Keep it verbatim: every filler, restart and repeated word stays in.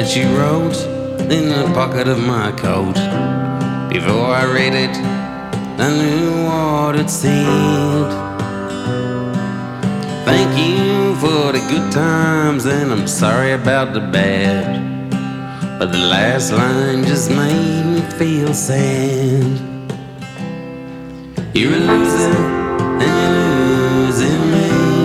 that you wrote in the pocket of my coat. Before I read it, I knew what it said. Thank you for the good times, and I'm sorry about the bad. But the last line just made me feel sad. You're a loser,